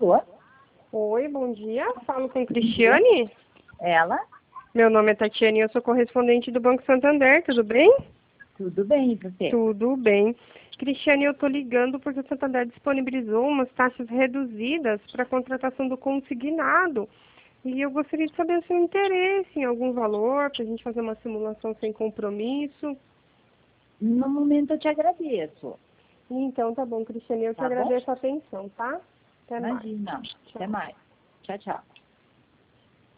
Tô. Oi, bom dia. Falo com Cristiane. Ela? Meu nome é Tatiane e eu sou correspondente do Banco Santander, tudo bem? Tudo bem, e você? Tudo bem. Cristiane, eu estou ligando porque o Santander disponibilizou umas taxas reduzidas para a contratação do consignado. E eu gostaria de saber o seu interesse em algum valor, para a gente fazer uma simulação sem compromisso. No momento eu te agradeço. Então, tá bom, Cristiane, eu te Tá bom? agradeço a atenção, tá? Até mais. Imagina. Até mais. Tchau, tchau.